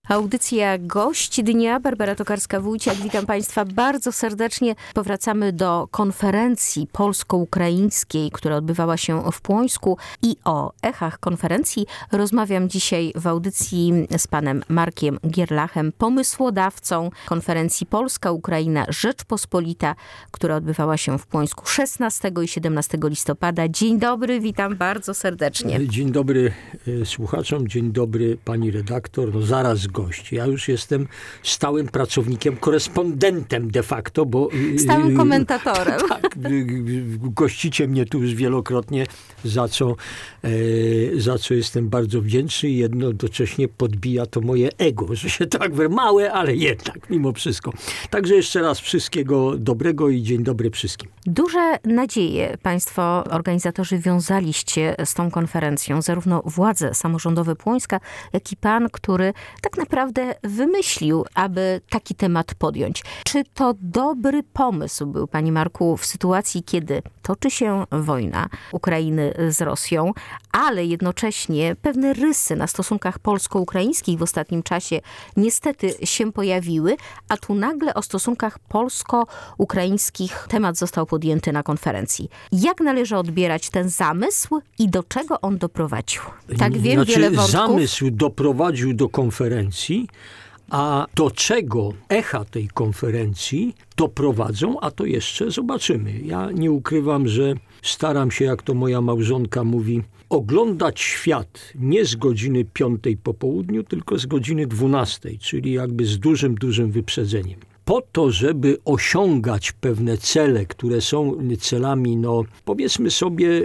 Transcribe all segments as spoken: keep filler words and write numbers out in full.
Audycja Gość Dnia, Barbara Tokarska-Wójciak. Witam Państwa bardzo serdecznie. Powracamy do konferencji polsko-ukraińskiej, która odbywała się w Płońsku, i o echach konferencji rozmawiam dzisiaj w audycji z panem Markiem Gierlachem, pomysłodawcą konferencji Polska-Ukraina Rzeczpospolita, która odbywała się w Płońsku szesnastego i siedemnastego listopada. Dzień dobry, witam bardzo serdecznie. Dzień dobry słuchaczom, dzień dobry pani redaktor. No zaraz gość. Ja już jestem stałym pracownikiem, korespondentem de facto, bo... Stałym komentatorem. Tak, gościcie mnie tu już wielokrotnie, za co, za co jestem bardzo wdzięczny i jednocześnie podbija to moje ego, że się tak małe, ale jednak mimo wszystko. Także jeszcze raz wszystkiego dobrego i dzień dobry wszystkim. Duże nadzieje państwo organizatorzy wiązaliście z tą konferencją, zarówno władze samorządowe Płońska, jak i pan, który tak naprawdę wymyślił, aby taki temat podjąć. Czy to dobry pomysł był, panie Marku, w sytuacji, kiedy toczy się wojna Ukrainy z Rosją, ale jednocześnie pewne rysy na stosunkach polsko-ukraińskich w ostatnim czasie niestety się pojawiły, a tu nagle o stosunkach polsko-ukraińskich temat został podjęty na konferencji. Jak należy odbierać ten zamysł i do czego on doprowadził? Tak wiem, znaczy, wiele wątków. Zamysł doprowadził do konferencji, a do czego echa tej konferencji doprowadzą, a to jeszcze zobaczymy. Ja nie ukrywam, że staram się, jak to moja małżonka mówi, oglądać świat nie z godziny piątej po południu, tylko z godziny dwunastej, czyli jakby z dużym, dużym wyprzedzeniem. Po to, żeby osiągać pewne cele, które są celami, no powiedzmy sobie,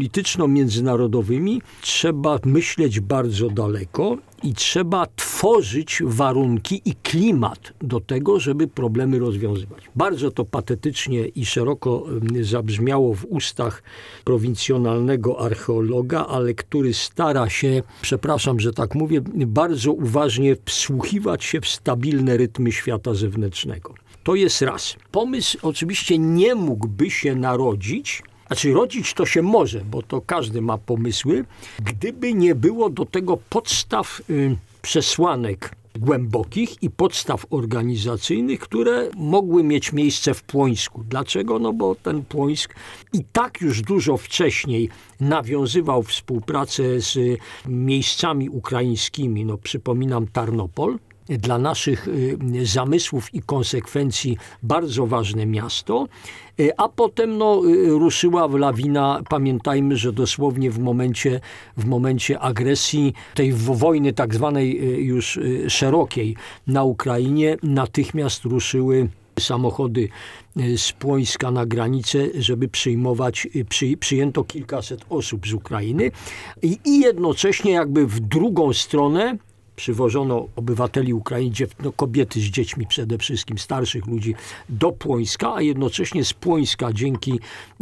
polityczno-międzynarodowymi, trzeba myśleć bardzo daleko i trzeba tworzyć warunki i klimat do tego, żeby problemy rozwiązywać. Bardzo to patetycznie i szeroko zabrzmiało w ustach prowincjonalnego archeologa, ale który stara się, przepraszam, że tak mówię, bardzo uważnie wsłuchiwać się w stabilne rytmy świata zewnętrznego. To jest raz. Pomysł oczywiście nie mógłby się narodzić, znaczy rodzić to się może, bo to każdy ma pomysły, gdyby nie było do tego podstaw y, przesłanek głębokich i podstaw organizacyjnych, które mogły mieć miejsce w Płońsku. Dlaczego? No bo ten Płońsk i tak już dużo wcześniej nawiązywał współpracę z miejscami ukraińskimi. No przypominam Tarnopol. Dla naszych zamysłów i konsekwencji bardzo ważne miasto, a potem no, ruszyła lawina. Pamiętajmy, że dosłownie w momencie, w momencie agresji tej wojny tak zwanej już szerokiej na Ukrainie natychmiast ruszyły samochody z Płońska na granicę, żeby przyjmować, przy, przyjęto kilkaset osób z Ukrainy i, i jednocześnie jakby w drugą stronę przywożono obywateli Ukrainy, no kobiety z dziećmi przede wszystkim, starszych ludzi do Płońska, a jednocześnie z Płońska dzięki,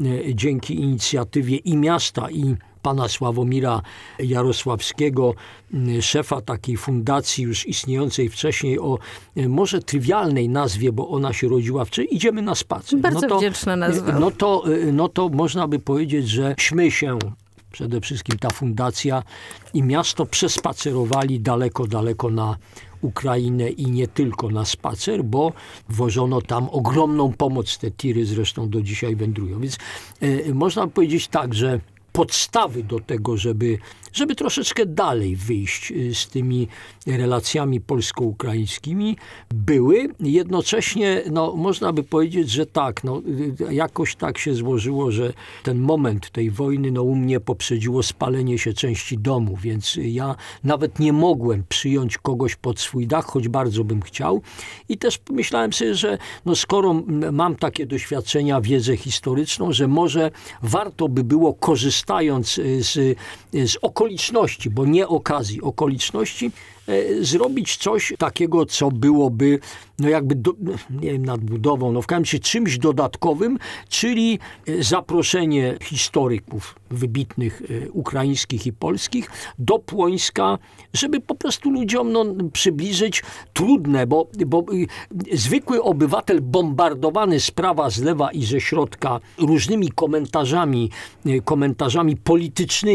dzięki inicjatywie i miasta, i pana Sławomira Jarosławskiego, szefa takiej fundacji już istniejącej wcześniej o może trywialnej nazwie, bo ona się rodziła wcześniej, idziemy na spacer. Bardzo no to, wdzięczna nazwa. No to, no to można by powiedzieć, że śmy się przede wszystkim ta fundacja i miasto przespacerowali daleko, daleko na Ukrainę i nie tylko na spacer, bo wożono tam ogromną pomoc. Te tiry zresztą do dzisiaj wędrują. Więc y, można powiedzieć tak, że podstawy do tego, żeby, żeby troszeczkę dalej wyjść z tymi relacjami polsko-ukraińskimi były. Jednocześnie no, można by powiedzieć, że tak, no, jakoś tak się złożyło, że ten moment tej wojny no, u mnie poprzedziło spalenie się części domu, więc ja nawet nie mogłem przyjąć kogoś pod swój dach, choć bardzo bym chciał. I też pomyślałem sobie, że no, skoro mam takie doświadczenia, wiedzę historyczną, że może warto by było, korzystając z, z okoliczności, bo nie okazji, okoliczności, zrobić coś takiego, co byłoby no jakby, do, nie wiem, nadbudową, no w każdym razie czymś dodatkowym, czyli zaproszenie historyków wybitnych ukraińskich i polskich do Płońska, żeby po prostu ludziom no, przybliżyć trudne, bo, bo zwykły obywatel bombardowany z prawa, z lewa i ze środka różnymi komentarzami, komentarzami politycznymi,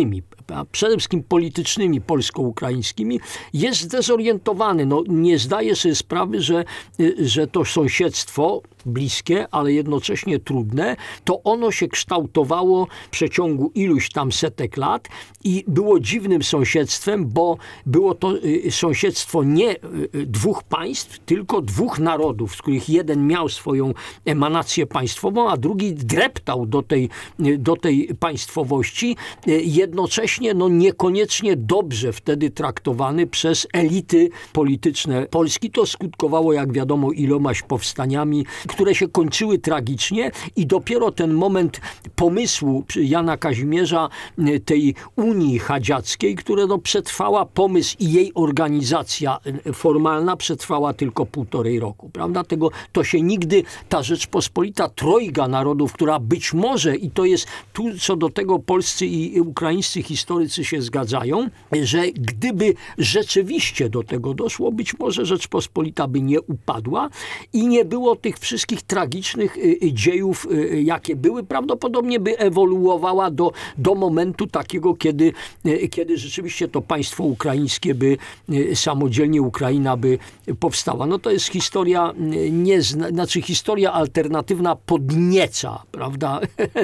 a przede wszystkim politycznymi polsko-ukraińskimi, jest zdezorientowany. No, nie zdaje sobie sprawy, że, że to sąsiedztwo bliskie, ale jednocześnie trudne, to ono się kształtowało w przeciągu iluś tam setek lat i było dziwnym sąsiedztwem, bo było to sąsiedztwo nie dwóch państw, tylko dwóch narodów, z których jeden miał swoją emanację państwową, a drugi dreptał do tej, do tej państwowości, jednocześnie no niekoniecznie dobrze wtedy traktowany przez elity polityczne Polski. To skutkowało, jak wiadomo, ilomaś powstaniami, które się kończyły tragicznie i dopiero ten moment pomysłu Jana Kazimierza tej Unii Chadziackiej, która no przetrwała, pomysł i jej organizacja formalna przetrwała tylko półtorej roku, prawda? Tego, to się nigdy, ta Rzeczpospolita Trojga Narodów, która być może, i to jest tu co do tego polscy i ukraińscy historycy się zgadzają, że gdyby rzeczywiście do tego doszło, być może Rzeczpospolita by nie upadła i nie było tych wszystkich tragicznych dziejów, jakie były. Prawdopodobnie by ewoluowała do, do momentu takiego, kiedy, kiedy rzeczywiście to państwo ukraińskie by samodzielnie, Ukraina by powstała. No to jest historia, nie, znaczy historia alternatywna podnieca, prawda?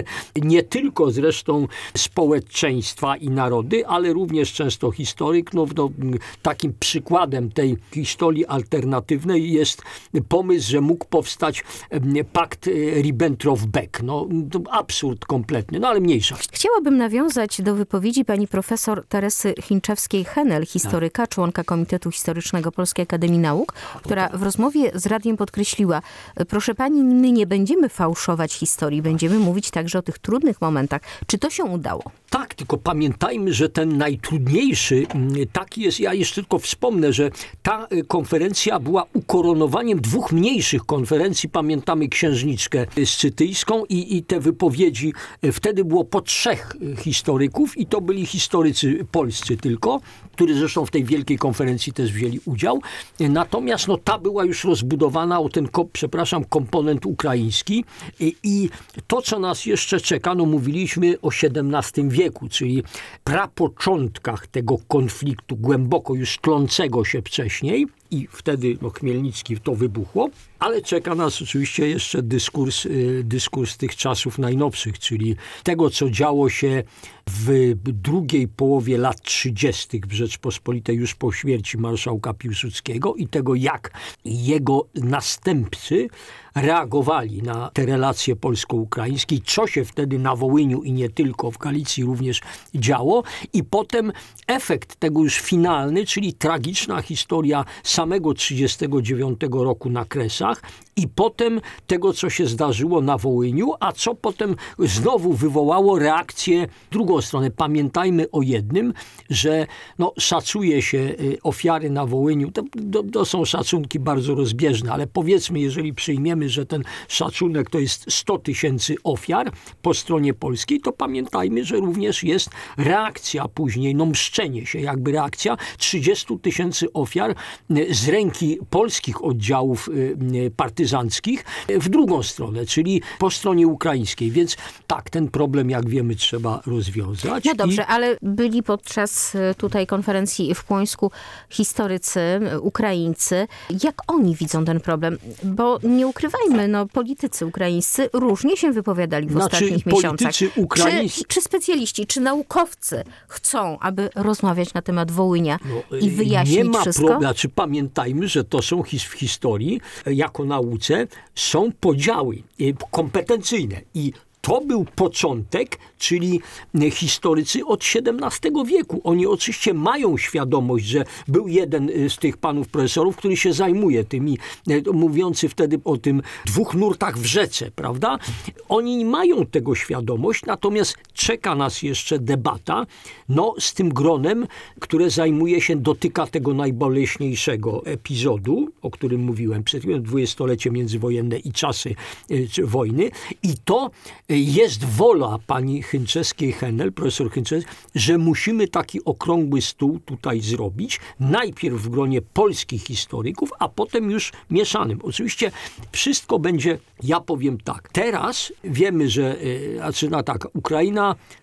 Nie tylko zresztą społeczeństwa i narody, ale również często historyk. No, no, takim przykładem tej historii alternatywnej jest pomysł, że mógł powstać pakt Ribbentrop-Beck. No, to absurd kompletny, no ale mniejsza. Chciałabym nawiązać do wypowiedzi pani profesor Teresy Chinczewskiej-Henel, historyka, członka Komitetu Historycznego Polskiej Akademii Nauk, która w rozmowie z radiem podkreśliła: proszę pani, my nie będziemy fałszować historii, będziemy mówić także o tych trudnych momentach. Czy to się udało? Tak, tylko pamiętajmy, że ten najtrudniejszy taki jest, ja jeszcze tylko wspomnę, że ta konferencja była ukoronowaniem dwóch mniejszych konferencji. Pamiętamy Księżniczkę Scytyjską i, i te wypowiedzi. Wtedy było po trzech historyków i to byli historycy polscy tylko, którzy zresztą w tej wielkiej konferencji też wzięli udział. Natomiast no, ta była już rozbudowana o ten, przepraszam, komponent ukraiński i, i to, co nas jeszcze czeka, no mówiliśmy o siedemnastym wieku, czyli prapoczątkach tego konfliktu głęboko już tlącego się wcześniej i wtedy no, Chmielnicki to wybuchło, ale czeka nas oczywiście jeszcze dyskurs, dyskurs tych czasów najnowszych, czyli tego, co działo się w drugiej połowie lat trzydziestych w Rzeczpospolitej już po śmierci marszałka Piłsudskiego i tego, jak jego następcy reagowali na te relacje polsko-ukraińskie, co się wtedy na Wołyniu i nie tylko, w Galicji również działo i potem efekt tego już finalny, czyli tragiczna historia samego trzydziestego dziewiątego roku na Kresach i potem tego, co się zdarzyło na Wołyniu, a co potem znowu wywołało reakcję w drugą stronę. Pamiętajmy o jednym, że no, szacuje się ofiary na Wołyniu, to, to, to są szacunki bardzo rozbieżne, ale powiedzmy, jeżeli przyjmiemy, że ten szacunek to jest sto tysięcy ofiar po stronie polskiej, to pamiętajmy, że również jest reakcja później, no mszczenie się, jakby reakcja trzydziestu tysięcy ofiar z ręki polskich oddziałów partyzanckich w drugą stronę, czyli po stronie ukraińskiej. Więc tak, ten problem, jak wiemy, trzeba rozwiązać. No dobrze, I... ale byli podczas tutaj konferencji w Płońsku historycy, Ukraińcy. Jak oni widzą ten problem? Bo nie ukrywajmy, no politycy ukraińscy różnie się wypowiadali w znaczy, ostatnich miesiącach. Ukraińscy... Czy, czy specjaliści, czy naukowcy chcą, aby rozmawiać na temat Wołynia no, i wyjaśnić nie ma wszystko? Pro... Znaczy, pamiętajmy, że to są his... w historii, jako nauce, są podziały kompetencyjne i to był początek, czyli historycy od siedemnastego wieku. Oni oczywiście mają świadomość, że był jeden z tych panów profesorów, który się zajmuje tymi, mówiący wtedy o tym dwóch nurtach w rzece, prawda? Oni mają tego świadomość, natomiast czeka nas jeszcze debata, no z tym gronem, które zajmuje się, dotyka tego najboleśniejszego epizodu, o którym mówiłem przed chwilą, dwudziestolecie międzywojenne i czasy y, wojny. I to jest wola pani Chinczewskiej-Henel, profesor Chinczewskiej, że musimy taki okrągły stół tutaj zrobić. Najpierw w gronie polskich historyków, a potem już mieszanym. Oczywiście wszystko będzie, ja powiem tak. Teraz wiemy, że, znaczy no tak, Ukraina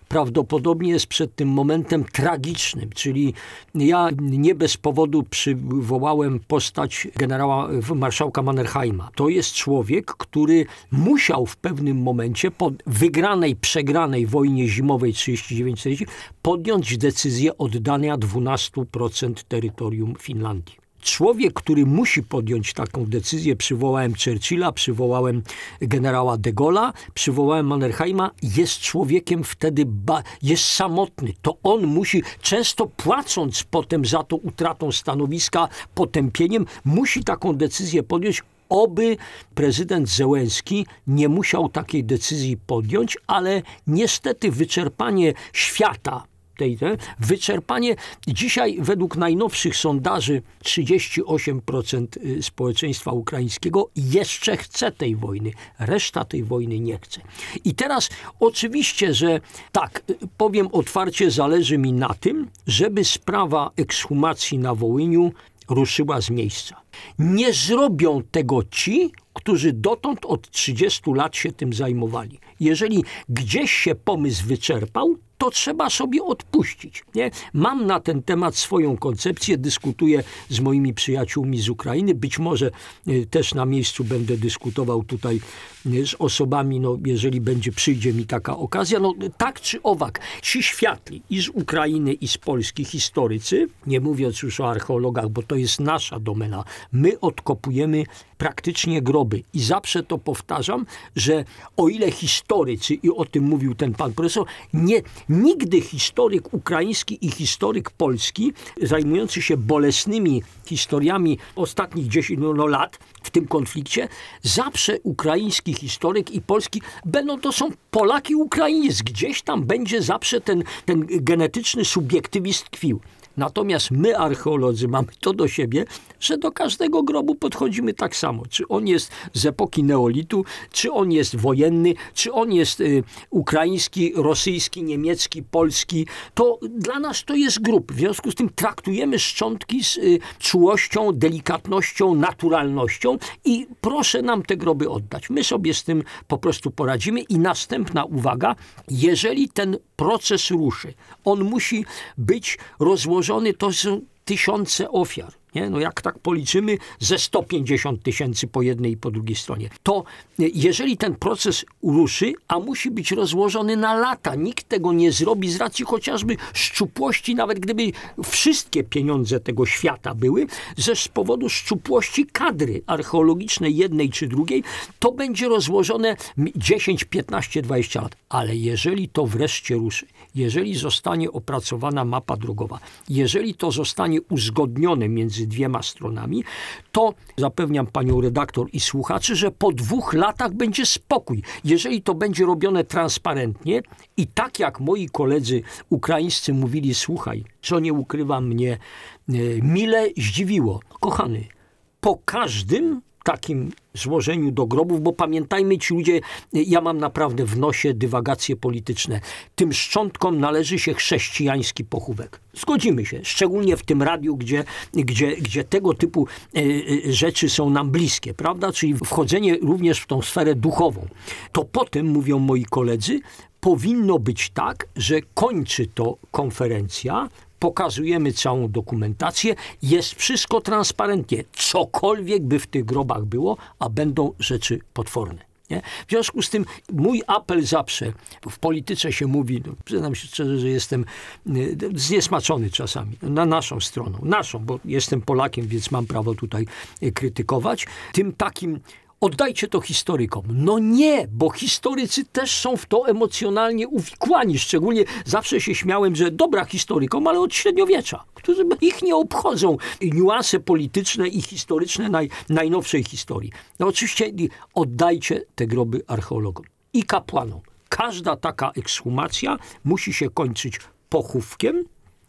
prawdopodobnie jest przed tym momentem tragicznym, czyli ja nie bez powodu przywołałem postać generała marszałka Mannerheima. To jest człowiek, który musiał w pewnym momencie po wygranej, przegranej wojnie zimowej trzydzieści dziewięć czterdzieści podjąć decyzję oddania dwunastu procent terytorium Finlandii. Człowiek, który musi podjąć taką decyzję, przywołałem Churchilla, przywołałem generała de Gaulle'a, przywołałem Mannerheima, jest człowiekiem wtedy, ba- jest samotny. To on musi, często płacąc potem za to utratą stanowiska, potępieniem, musi taką decyzję podjąć. Oby prezydent Zełenski nie musiał takiej decyzji podjąć, ale niestety wyczerpanie świata, Tej, te, wyczerpanie dzisiaj według najnowszych sondaży trzydzieści osiem procent społeczeństwa ukraińskiego jeszcze chce tej wojny, reszta tej wojny nie chce. I teraz oczywiście, że tak, powiem otwarcie, zależy mi na tym, żeby sprawa ekshumacji na Wołyniu ruszyła z miejsca. Nie zrobią tego ci, którzy dotąd od trzydziestu lat się tym zajmowali. Jeżeli gdzieś się pomysł wyczerpał, to trzeba sobie odpuścić. Nie? Mam na ten temat swoją koncepcję, dyskutuję z moimi przyjaciółmi z Ukrainy, być może y, też na miejscu będę dyskutował tutaj y, z osobami, no, jeżeli będzie, przyjdzie mi taka okazja. No, tak czy owak, ci światli i z Ukrainy, i z Polski historycy, nie mówiąc już o archeologach, bo to jest nasza domena, my odkopujemy praktycznie groby. I zawsze to powtarzam, że o ile historycy, i o tym mówił ten pan profesor, nie, nigdy historyk ukraiński i historyk polski zajmujący się bolesnymi historiami ostatnich dziesięciu no, lat w tym konflikcie, zawsze ukraiński historyk i polski będą, to są Polak i Ukrainiec. Gdzieś tam będzie zawsze ten, ten genetyczny subiektywizm tkwił. Natomiast my, archeolodzy, mamy to do siebie, że do każdego grobu podchodzimy tak samo. Czy on jest z epoki neolitu, czy on jest wojenny, czy on jest y, ukraiński, rosyjski, niemiecki, polski. To dla nas to jest grób. W związku z tym traktujemy szczątki z y, czułością, delikatnością, naturalnością i proszę nam te groby oddać. My sobie z tym po prostu poradzimy. I następna uwaga, jeżeli ten proces ruszy, on musi być rozłożony, to są tysiące ofiar. Nie? No jak tak policzymy, ze sto pięćdziesiąt tysięcy po jednej i po drugiej stronie. To jeżeli ten proces ruszy, a musi być rozłożony na lata, nikt tego nie zrobi z racji chociażby szczupłości, nawet gdyby wszystkie pieniądze tego świata były, ze z powodu szczupłości kadry archeologicznej jednej czy drugiej, to będzie rozłożone dziesięć, piętnaście, dwadzieścia lat. Ale jeżeli to wreszcie ruszy, jeżeli zostanie opracowana mapa drogowa, jeżeli to zostanie uzgodnione między dwiema stronami, to zapewniam panią redaktor i słuchaczy, że po dwóch latach będzie spokój. Jeżeli to będzie robione transparentnie i tak jak moi koledzy ukraińscy mówili, słuchaj, co nie ukrywam, mnie e, mile zdziwiło. Kochany, po każdym takim złożeniu do grobów, bo pamiętajmy, ci ludzie, ja mam naprawdę w nosie dywagacje polityczne. Tym szczątkom należy się chrześcijański pochówek. Zgodzimy się, szczególnie w tym radiu, gdzie, gdzie, gdzie tego typu e, rzeczy są nam bliskie, prawda? Czyli wchodzenie również w tą sferę duchową. To potem, mówią moi koledzy, powinno być tak, że kończy to konferencja, pokazujemy całą dokumentację, jest wszystko transparentnie. Cokolwiek by w tych grobach było, a będą rzeczy potworne. Nie? W związku z tym mój apel zawsze, w polityce się mówi, no, przyznam się szczerze, że jestem y, zniesmaczony czasami, na naszą stroną, naszą, bo jestem Polakiem, więc mam prawo tutaj y, krytykować, tym takim oddajcie to historykom. No nie, bo historycy też są w to emocjonalnie uwikłani. Szczególnie zawsze się śmiałem, że dobra historykom, ale od średniowiecza, którzy ich nie obchodzą niuanse polityczne i historyczne naj, najnowszej historii. No oczywiście oddajcie te groby archeologom i kapłanom. Każda taka ekshumacja musi się kończyć pochówkiem,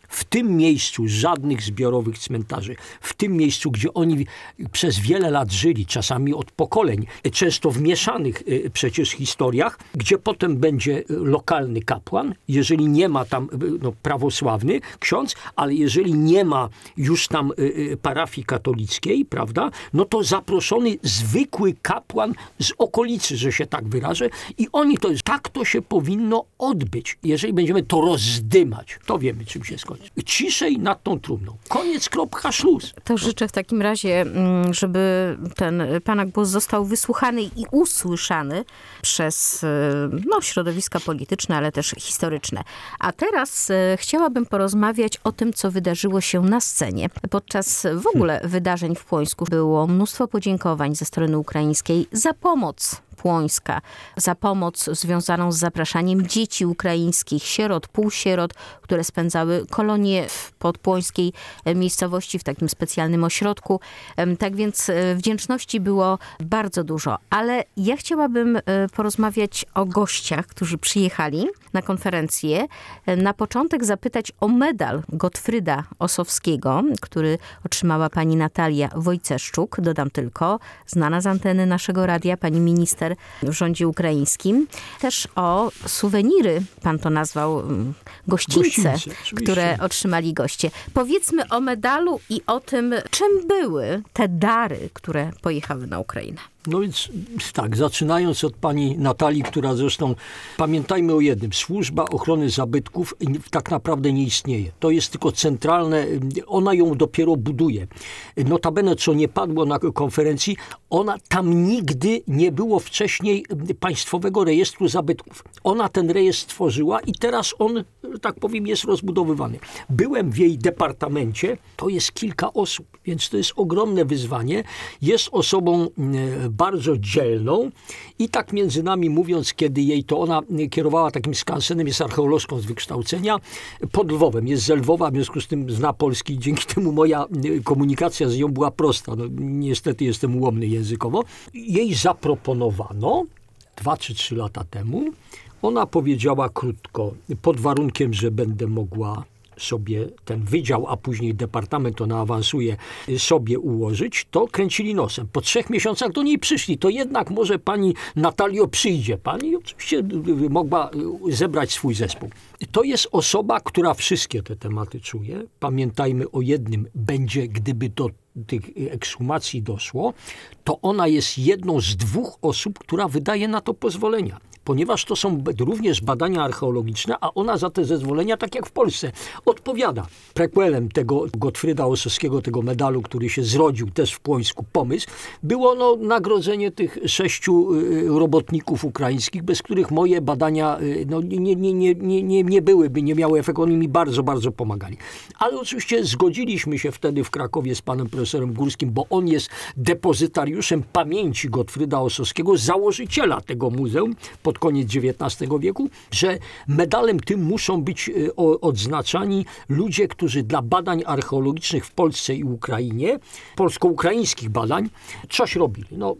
W tym miejscu żadnych zbiorowych cmentarzy. W tym miejscu, gdzie oni przez wiele lat żyli, czasami od pokoleń, często w mieszanych przecież historiach, gdzie potem będzie lokalny kapłan, jeżeli nie ma tam no, prawosławny ksiądz, ale jeżeli nie ma już tam parafii katolickiej, prawda, no to zaproszony zwykły kapłan z okolicy, że się tak wyrażę, i oni to jest, tak to się powinno odbyć. Jeżeli będziemy to rozdymać, to wiemy, czym się skończy. Ciszej nad tą trumną. Koniec, kropka, szluz. To życzę w takim razie, żeby ten pana głos został wysłuchany i usłyszany przez no, środowiska polityczne, ale też historyczne. A teraz chciałabym porozmawiać o tym, co wydarzyło się na scenie. Podczas w ogóle wydarzeń w Płońsku było mnóstwo podziękowań ze strony ukraińskiej za pomoc Płońska, za pomoc związaną z zapraszaniem dzieci ukraińskich, sierot, półsierot, które spędzały kolonie w podpłońskiej miejscowości, w takim specjalnym ośrodku. Tak więc wdzięczności było bardzo dużo. Ale ja chciałabym porozmawiać o gościach, którzy przyjechali na konferencję. Na początek zapytać o medal Gottfryda Ossowskiego, który otrzymała pani Natalia Wojceszczuk, dodam tylko, znana z anteny naszego radia, pani minister w rządzie ukraińskim. Też o suweniry, pan to nazwał, gościńce, Gościńce, które otrzymali goście. Powiedzmy o medalu i o tym, czym były te dary, które pojechały na Ukrainę. No więc tak, zaczynając od pani Natalii, która zresztą, pamiętajmy o jednym, służba ochrony zabytków tak naprawdę nie istnieje. To jest tylko centralne, ona ją dopiero buduje. Notabene, co nie padło na konferencji, ona tam nigdy nie było wcześniej państwowego rejestru zabytków. Ona ten rejestr stworzyła i teraz on, tak powiem, jest rozbudowywany. Byłem w jej departamencie, to jest kilka osób, więc to jest ogromne wyzwanie. Jest osobą bardzo dzielną i tak między nami mówiąc, kiedy jej to ona kierowała takim skansenem, jest archeolożką z wykształcenia, pod Lwowem, jest z Lwowa, w związku z tym zna polski, dzięki temu moja komunikacja z nią była prosta. No, niestety jestem ułomny językowo. Jej zaproponowano dwa czy trzy lata temu, ona powiedziała krótko, pod warunkiem, że będę mogła sobie ten wydział, a później departament, ona awansuje, sobie ułożyć, to kręcili nosem. Po trzech miesiącach do niej przyszli, to jednak może pani Natalio przyjdzie. Pani oczywiście mogła zebrać swój zespół. To jest osoba, która wszystkie te tematy czuje. Pamiętajmy o jednym, będzie, gdyby do tych ekshumacji doszło, to ona jest jedną z dwóch osób, która wydaje na to pozwolenia. Ponieważ to są również badania archeologiczne, a ona za te zezwolenia, tak jak w Polsce, odpowiada. Prequelem tego Gottfryda Ossowskiego, tego medalu, który się zrodził też w Płońsku, pomysł, było no, nagrodzenie tych sześciu robotników ukraińskich, bez których moje badania no, nie, nie, nie, nie, nie, nie byłyby, nie miały efektu. Oni mi bardzo, bardzo pomagali. Ale oczywiście zgodziliśmy się wtedy w Krakowie z panem profesorem Górskim, bo on jest depozytariuszem pamięci Gottfryda Ossowskiego, założyciela tego muzeum pod koniec dziewiętnastego wieku, że medalem tym muszą być odznaczani ludzie, którzy dla badań archeologicznych w Polsce i Ukrainie, polsko-ukraińskich badań, coś robili. No,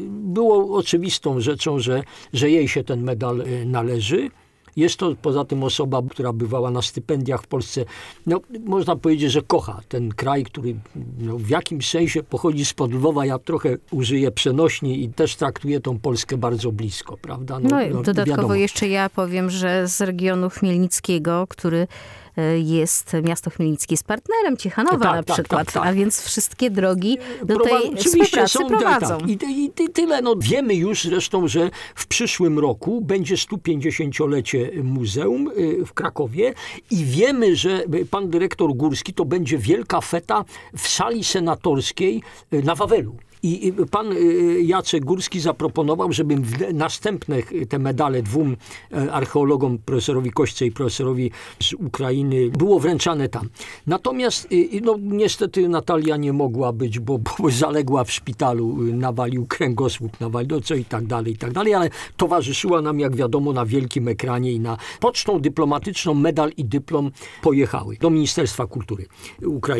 było oczywistą rzeczą, że, że jej się ten medal należy. Jest to poza tym osoba, która bywała na stypendiach w Polsce. No, można powiedzieć, że kocha ten kraj, który no, w jakimś sensie pochodzi spod Lwowa. Ja trochę użyję przenośni i też traktuję tą Polskę bardzo blisko, prawda? No, no dodatkowo wiadomo. Jeszcze ja powiem, że z regionu chmielnickiego, który jest, miasto Chmielnickie jest partnerem Ciechanowa tak, na tak, przykład, tak, tak. A więc wszystkie drogi do tej Prowa- współpracy są, prowadzą. Tak. I, i, I tyle. No, wiemy już zresztą, że w przyszłym roku będzie stu pięćdziesięciolecie muzeum w Krakowie i wiemy, że pan dyrektor Górski to będzie wielka feta w sali senatorskiej na Wawelu. I pan Jacek Górski zaproponował, żebym w następnych te medale dwóm archeologom, profesorowi Kośce i profesorowi z Ukrainy, było wręczane tam. Natomiast no, niestety Natalia nie mogła być, bo, bo zaległa w szpitalu, nawalił kręgosłup, nawalił, no co i tak dalej, i tak dalej, ale towarzyszyła nam, jak wiadomo, na wielkim ekranie i na pocztą dyplomatyczną medal i dyplom pojechały do Ministerstwa Kultury Ukrainy.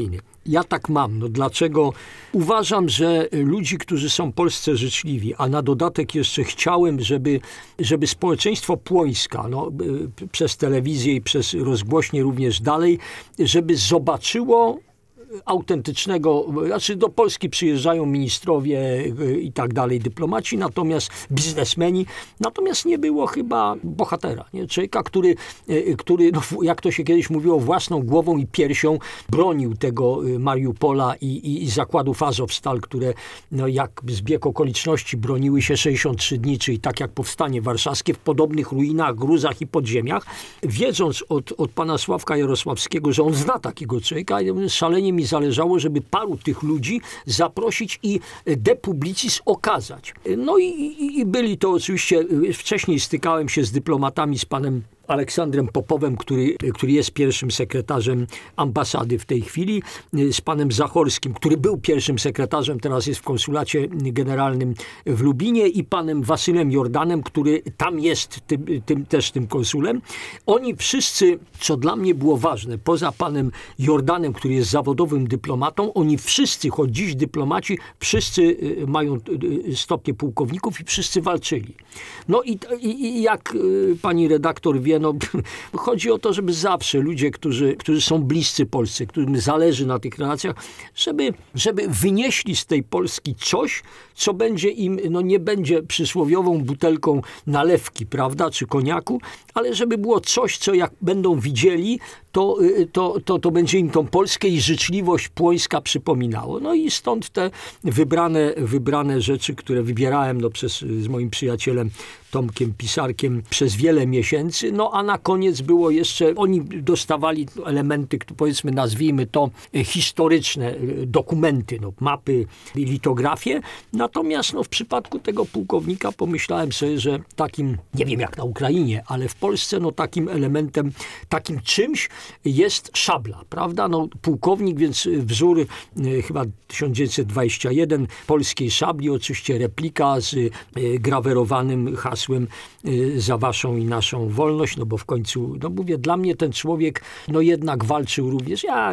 Ja tak mam. No dlaczego? Uważam, że ludzi, którzy są Polsce życzliwi, a na dodatek jeszcze chciałem, żeby, żeby społeczeństwo płońska, no, przez telewizję i przez rozgłośnie również dalej, żeby zobaczyło autentycznego, znaczy do Polski przyjeżdżają ministrowie i tak dalej, dyplomaci, natomiast biznesmeni, natomiast nie było chyba bohatera, nie? Człowieka, który, który no, jak to się kiedyś mówiło, własną głową i piersią bronił tego Mariupola i, i, i zakładów Azowstal, które no, jak zbieg okoliczności broniły się sześćdziesiąt trzy dni, czyli tak jak powstanie warszawskie w podobnych ruinach, gruzach i podziemiach, wiedząc od, od pana Sławka Jarosławskiego, że on zna takiego człowieka, szalenie mi zależało, żeby paru tych ludzi zaprosić i de publicis okazać. No i, i, i byli to oczywiście, wcześniej stykałem się z dyplomatami, z panem Aleksandrem Popowem, który, który jest pierwszym sekretarzem ambasady w tej chwili, z panem Zachorskim, który był pierwszym sekretarzem, teraz jest w konsulacie generalnym w Lubinie, i panem Wasylem Jordanem, który tam jest tym, tym, też tym konsulem. Oni wszyscy, co dla mnie było ważne, poza panem Jordanem, który jest zawodowym dyplomatą, oni wszyscy, choć dziś dyplomaci, wszyscy mają stopnie pułkowników i wszyscy walczyli. No i, i, i jak pani redaktor wie, no, chodzi o to, żeby zawsze ludzie, którzy, którzy są bliscy Polsce, którym zależy na tych relacjach, żeby, żeby wynieśli z tej Polski coś, co będzie im, no nie będzie przysłowiową butelką nalewki, prawda, czy koniaku, ale żeby było coś, co jak będą widzieli, to, to, to, to będzie im tą Polskę i życzliwość płońska przypominało. No i stąd te wybrane, wybrane rzeczy, które wybierałem no, przez, z moim przyjacielem Tomkiem Pisarkiem przez wiele miesięcy, no a na koniec było jeszcze, oni dostawali elementy, powiedzmy, nazwijmy to historyczne dokumenty, no, mapy, litografie, natomiast no, w przypadku tego pułkownika pomyślałem sobie, że takim, nie wiem jak na Ukrainie, ale w Polsce no, takim elementem, takim czymś jest szabla, prawda? No, pułkownik, więc wzór e, chyba tysiąc dziewięćset dwudziesty pierwszy polskiej szabli, oczywiście replika z e, grawerowanym hasłem e, za waszą i naszą wolność, no bo w końcu, no mówię, dla mnie ten człowiek no jednak walczył również. Ja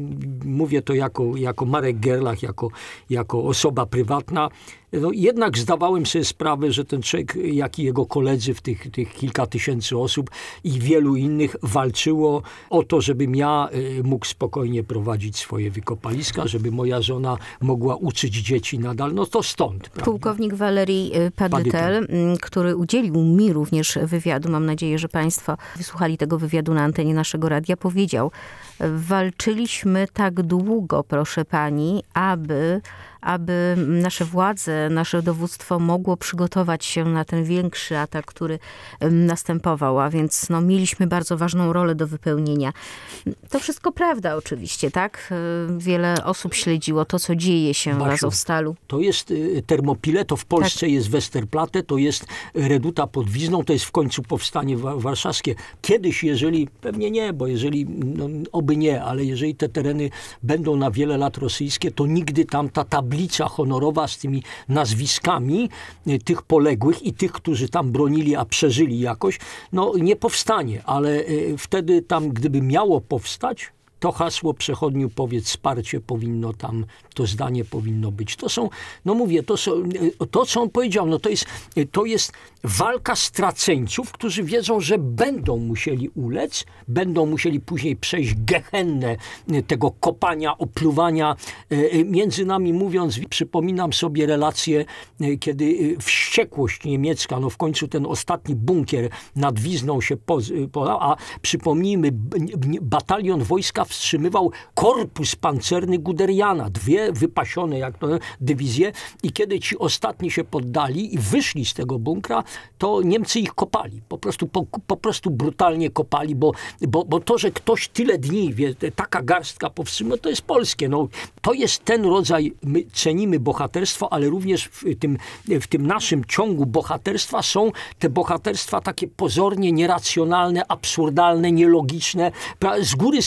mówię to jako, jako Marek Gerlach, jako, jako osoba prywatna. No, jednak zdawałem sobie sprawę, że ten człowiek, jak i jego koledzy, w tych, tych kilka tysięcy osób i wielu innych walczyło o to, żebym ja mógł spokojnie prowadzić swoje wykopaliska, żeby moja żona mogła uczyć dzieci nadal. No to stąd. Prawda? Pułkownik Walerii Padytel, który udzielił mi również wywiadu, mam nadzieję, że państwo wysłuchali tego wywiadu na antenie naszego radia, powiedział: walczyliśmy tak długo, proszę pani, aby aby nasze władze, nasze dowództwo mogło przygotować się na ten większy atak, który następował, a więc no, mieliśmy bardzo ważną rolę do wypełnienia. To wszystko prawda oczywiście, tak? Wiele osób śledziło to, co dzieje się Basiu, w Azowstalu. To jest Termopile, to w Polsce tak. Jest Westerplatte, to jest Reduta pod Wizną, to jest w końcu powstanie warszawskie. Kiedyś, jeżeli, pewnie nie, bo jeżeli, no, oby nie, ale jeżeli te tereny będą na wiele lat rosyjskie, to nigdy tam ta tablica honorowa z tymi nazwiskami tych poległych i tych, którzy tam bronili, a przeżyli jakoś, no nie powstanie, ale wtedy tam, gdyby miało powstać, to hasło przechodniu powiedz wsparcie powinno tam, to zdanie powinno być. To są, no mówię, to, są, to co on powiedział, no to jest, to jest walka straceńców, którzy wiedzą, że będą musieli ulec, będą musieli później przejść gehennę tego kopania, opluwania. Między nami mówiąc, przypominam sobie relacje, kiedy wściekłość niemiecka, no w końcu ten ostatni bunkier nad Wizną się podał, a przypomnijmy, batalion wojska wstrzymywał korpus pancerny Guderiana, dwie wypasione jak to dywizje, i kiedy ci ostatni się poddali i wyszli z tego bunkra, to Niemcy ich kopali. Po prostu, po, po prostu brutalnie kopali, bo, bo, bo to, że ktoś tyle dni, wie, taka garstka powstrzymał, to jest polskie. No, to jest ten rodzaj, my cenimy bohaterstwo, ale również w tym, w tym naszym ciągu bohaterstwa są te bohaterstwa takie pozornie nieracjonalne, absurdalne, nielogiczne, z góry skazane na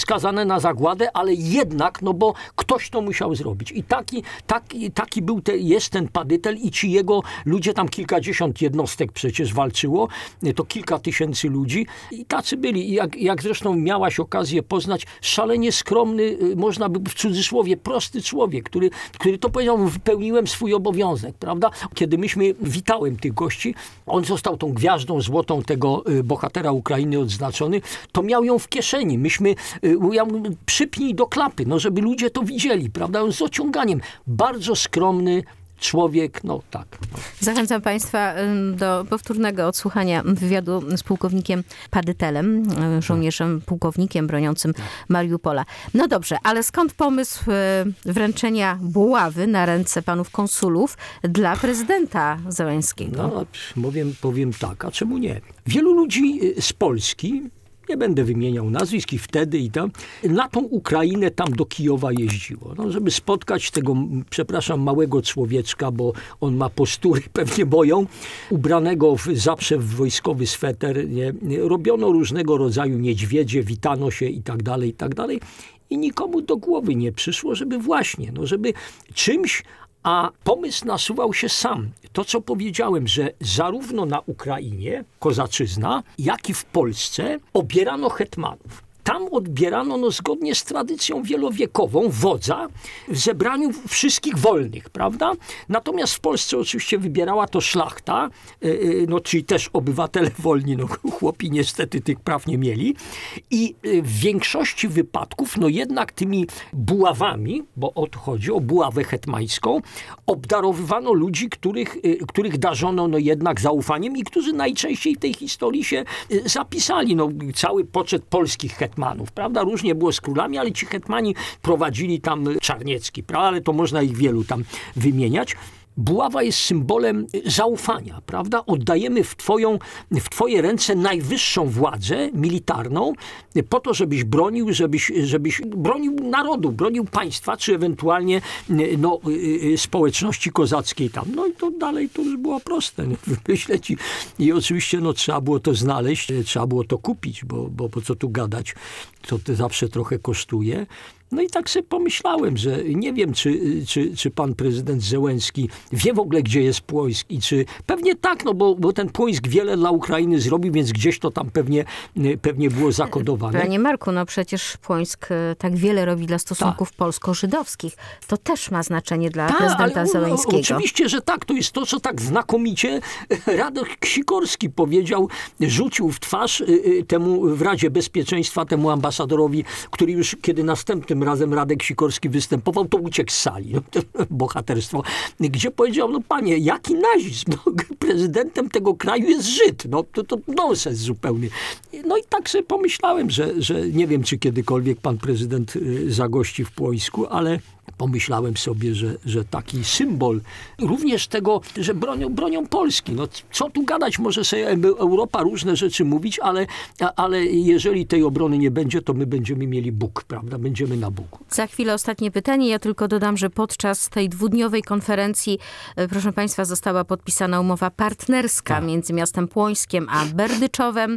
na zagładę, ale jednak, no bo ktoś to musiał zrobić. I taki, taki, taki był, te, jest ten Padytel i ci jego ludzie, tam kilkadziesiąt jednostek przecież walczyło, to kilka tysięcy ludzi i tacy byli. I jak, jak zresztą miałaś okazję poznać, szalenie skromny, można by w cudzysłowie, prosty człowiek, który, który to powiedział, wypełniłem swój obowiązek, prawda? Kiedy myśmy, witałem tych gości, on został tą gwiazdą złotą tego bohatera Ukrainy odznaczony, to miał ją w kieszeni. Myśmy, ja mówię, przypnij do klapy, no żeby ludzie to widzieli, prawda? On z ociąganiem. Bardzo skromny człowiek, no tak. Zachęcam Państwa do powtórnego odsłuchania wywiadu z pułkownikiem Padytelem, żołnierzem, pułkownikiem broniącym Mariupola. No dobrze, ale skąd pomysł wręczenia buławy na ręce panów konsulów dla prezydenta Zełenskiego? No, powiem, powiem tak, a czemu nie? Wielu ludzi z Polski, nie będę wymieniał nazwisk, i wtedy i tam, na tą Ukrainę tam do Kijowa jeździło, no, żeby spotkać tego, przepraszam, małego człowieczka, bo on ma postury, pewnie boją, ubranego w, zawsze w wojskowy sweter, nie? Robiono różnego rodzaju niedźwiedzie, witano się i tak dalej, i tak dalej. I nikomu do głowy nie przyszło, żeby właśnie, no, żeby czymś, a pomysł nasuwał się sam. To, co powiedziałem, że zarówno na Ukrainie, kozaczyzna, jak i w Polsce obierano hetmanów. Tam odbierano, no, zgodnie z tradycją wielowiekową, wodza w zebraniu wszystkich wolnych, prawda? Natomiast w Polsce oczywiście wybierała to szlachta, yy, no, czyli też obywatele wolni, no, chłopi niestety tych praw nie mieli. I yy, w większości wypadków, no jednak tymi buławami, bo o to chodzi, o buławę hetmańską, obdarowywano ludzi, których, yy, których darzono, no, jednak zaufaniem i którzy najczęściej w tej historii się yy, zapisali. No, cały poczet polskich hetmanów, hetmanów, prawda? Różnie było z królami, ale ci hetmani prowadzili tam Czarniecki, prawda? Ale to można ich wielu tam wymieniać. Buława jest symbolem zaufania, prawda? Oddajemy w, twoją, w twoje ręce najwyższą władzę militarną po to, żebyś bronił, żebyś, żebyś bronił narodu, bronił państwa, czy ewentualnie no, społeczności kozackiej tam. No i to dalej to już było proste. Wymyśleć i, i oczywiście no, trzeba było to znaleźć, trzeba było to kupić, bo, bo po co tu gadać, to, to zawsze trochę kosztuje. No i tak sobie pomyślałem, że nie wiem, czy, czy, czy pan prezydent Zełenski wie w ogóle, gdzie jest Płońsk i czy... Pewnie tak, no bo, bo ten Płońsk wiele dla Ukrainy zrobił, więc gdzieś to tam pewnie, pewnie było zakodowane. Panie Marku, no przecież Płońsk tak wiele robi dla stosunków tak. polsko-żydowskich. To też ma znaczenie dla Ta, prezydenta ale, Zełenskiego. No, oczywiście, że tak. To jest to, co tak znakomicie Radek Sikorski powiedział, rzucił w twarz temu w Radzie Bezpieczeństwa, temu ambasadorowi, który już kiedy następnym razem Radek Sikorski występował, to uciekł z sali. No, to bohaterstwo. Gdzie powiedział, no panie, jaki nazizm? No, prezydentem tego kraju jest Żyd. No to, to nonsens zupełny. No i tak sobie pomyślałem, że, że nie wiem, czy kiedykolwiek pan prezydent zagości w Płońsku, ale pomyślałem sobie, że, że taki symbol również tego, że bronią, bronią Polski. No, co tu gadać? Może sobie Europa różne rzeczy mówić, ale, ale jeżeli tej obrony nie będzie, to my będziemy mieli Bóg, prawda? Będziemy na Bogu. Za chwilę ostatnie pytanie. Ja tylko dodam, że podczas tej dwudniowej konferencji, proszę państwa, została podpisana umowa partnerska tak. między miastem Płońskiem a Berdyczowem.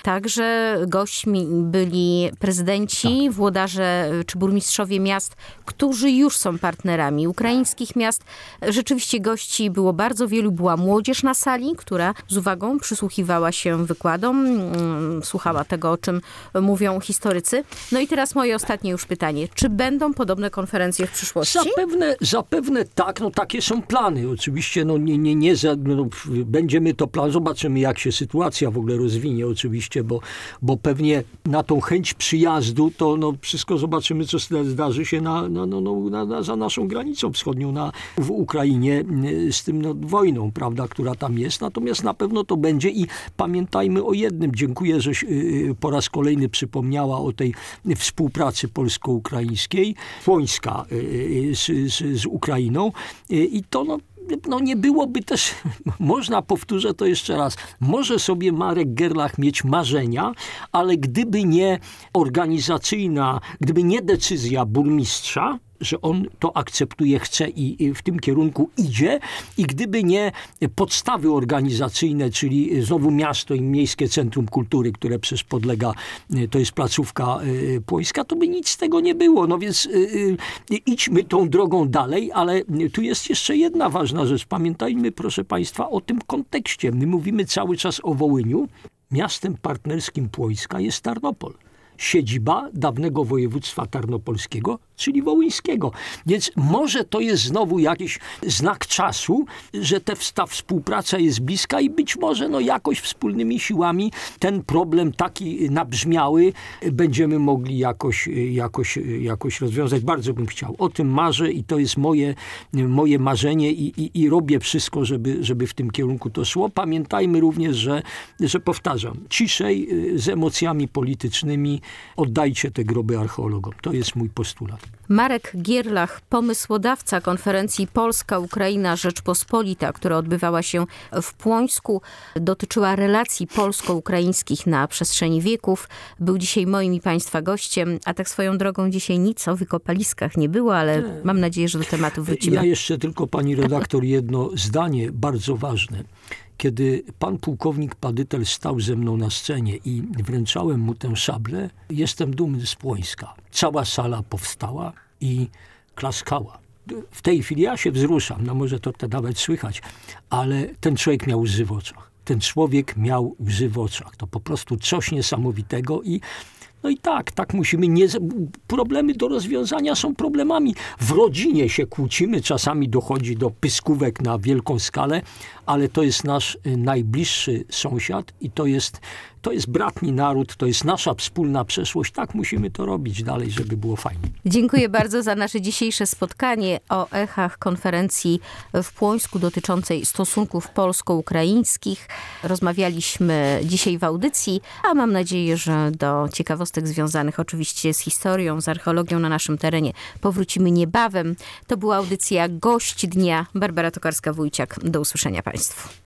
Także gośćmi byli prezydenci, tak. włodarze czy burmistrzowie miast, którzy już są partnerami ukraińskich miast. Rzeczywiście gości było bardzo wielu. Była młodzież na sali, która z uwagą przysłuchiwała się wykładom, słuchała tego, o czym mówią historycy. No i teraz moje ostatnie już pytanie. Czy będą podobne konferencje w przyszłości? Zapewne, zapewne tak. No takie są plany. Oczywiście no nie, nie, nie za, no, będziemy to plan. Zobaczymy, jak się sytuacja w ogóle rozwinie oczywiście, bo, bo pewnie na tą chęć przyjazdu to no, wszystko zobaczymy, co zdarzy się na, na, no, no, na, na, za naszą granicą wschodnią na, w Ukrainie z tym no, wojną, prawda, która tam jest. Natomiast na pewno to będzie i pamiętajmy o jednym. Dziękuję, żeś po raz kolejny przypomniała o tej współpracy polsko-ukraińskiej, Płońska z, z, z Ukrainą i to no, no nie byłoby też, można, powtórzę to jeszcze raz, może sobie Marek Gerlach mieć marzenia, ale gdyby nie organizacyjna, gdyby nie decyzja burmistrza, że on to akceptuje, chce i w tym kierunku idzie. I gdyby nie podstawy organizacyjne, czyli znowu miasto i Miejskie Centrum Kultury, które przecież podlega, to jest placówka płońska, to by nic z tego nie było. No więc idźmy tą drogą dalej, ale tu jest jeszcze jedna ważna rzecz. Pamiętajmy, proszę Państwa, o tym kontekście. My mówimy cały czas o Wołyniu. Miastem partnerskim Płońska jest Tarnopol. Siedziba dawnego województwa tarnopolskiego, czyli wołyńskiego. Więc może to jest znowu jakiś znak czasu, że te, ta współpraca jest bliska i być może no jakoś wspólnymi siłami ten problem taki nabrzmiały będziemy mogli jakoś, jakoś, jakoś rozwiązać. Bardzo bym chciał. O tym marzę i to jest moje, moje marzenie i, i, i robię wszystko, żeby, żeby w tym kierunku to szło. Pamiętajmy również, że, że powtarzam, ciszej z emocjami politycznymi, oddajcie te groby archeologom. To jest mój postulat. Marek Gierlach, pomysłodawca konferencji Polska-Ukraina Rzeczpospolita, która odbywała się w Płońsku, dotyczyła relacji polsko-ukraińskich na przestrzeni wieków. Był dzisiaj moim i Państwa gościem, a tak swoją drogą dzisiaj nic o wykopaliskach nie było, ale nie. Mam nadzieję, że do tematu wrócimy. Ja jeszcze tylko, pani redaktor, jedno zdanie bardzo ważne. Kiedy pan pułkownik Padytel stał ze mną na scenie i wręczałem mu tę szablę, jestem dumny z Płońska. Cała sala powstała i klaskała. W tej chwili ja się wzruszam, no może to nawet słychać, ale ten człowiek miał łzy w oczach. Ten człowiek miał łzy w oczach. To po prostu coś niesamowitego i no i tak, tak musimy, nie, problemy do rozwiązania są problemami. W rodzinie się kłócimy, czasami dochodzi do pyskówek na wielką skalę, ale to jest nasz najbliższy sąsiad i to jest, to jest bratni naród, to jest nasza wspólna przeszłość. Tak musimy to robić dalej, żeby było fajnie. Dziękuję bardzo za nasze dzisiejsze spotkanie o echach konferencji w Płońsku dotyczącej stosunków polsko-ukraińskich. Rozmawialiśmy dzisiaj w audycji, a mam nadzieję, że do ciekawostek związanych oczywiście z historią, z archeologią na naszym terenie powrócimy niebawem. To była audycja Gość Dnia. Barbara Tokarska-Wójciak. Do usłyszenia Państwu.